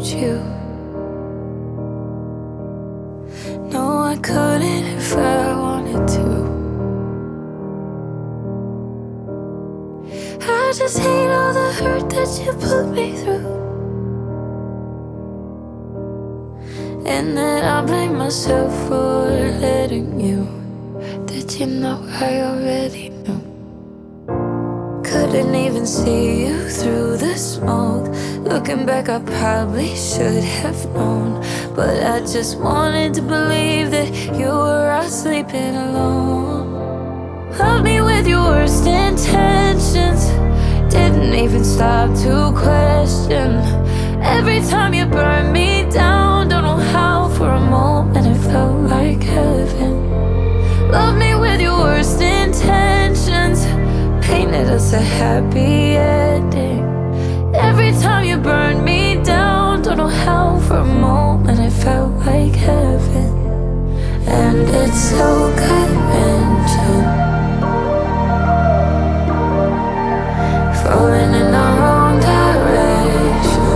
told you. No, I couldn't if I wanted to. I just hate all the hurt that you put me through, and then I blame myself for letting you. Did you know I already knew? Couldn't even see you through the smoke. Looking back, I probably should have known, but I just wanted to believe that you were out sleeping alone. Love me with your worst intentions, didn't even stop to question. Every time you burn me down, don't know how, for a moment it felt like heaven. Love me with your worst intentions, painted us a happy ending. Every time you burn me down, don't know how, for a moment it felt like heaven. And it's so gut-wrenching, falling in the wrong direction.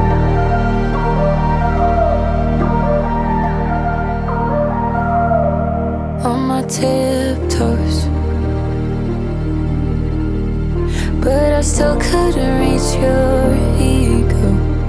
On my tiptoes, but I still couldn't reach your ego.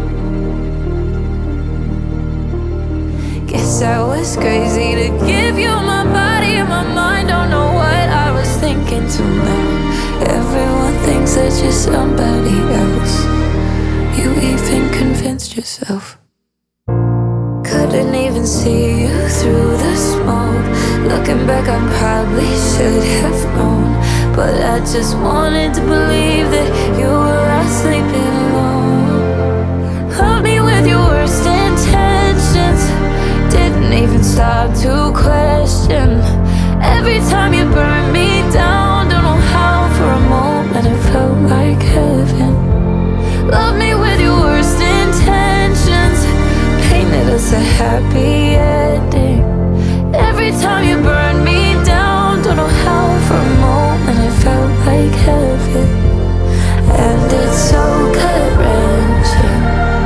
Guess I was crazy to give you my body and my mind. Don't know what I was thinking till now. Everyone thinks that you're somebody else. You even convinced yourself. Couldn't even see you through the smoke. Looking back, I probably should have known, but I just wanted to believe that you were out sleeping alone. Love me with your worst intentions, didn't even stop to question. Every time you burn me down, don't know how, for a moment it felt like heaven. Love me with your worst intentions, painted us a happy ending. Every time you burn me down, don't know how, for a moment it felt like heaven. And it's so gut-wrenching,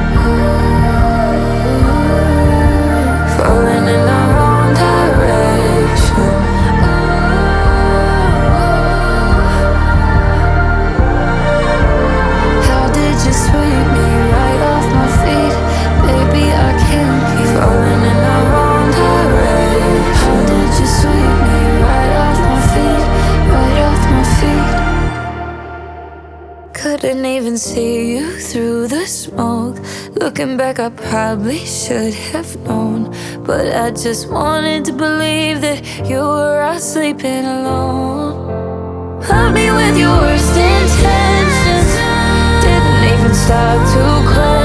falling in the wrong direction. How did you sweep me right off my feet? Baby, I can't keep falling in the wrong direction. How did you sweep me right off my feet, right off my feet? Couldn't even see you through the smoke. Looking back, I probably should have known, but I just wanted to believe that you were out sleeping alone. Love me with your worst intentions, didn't even stop to question.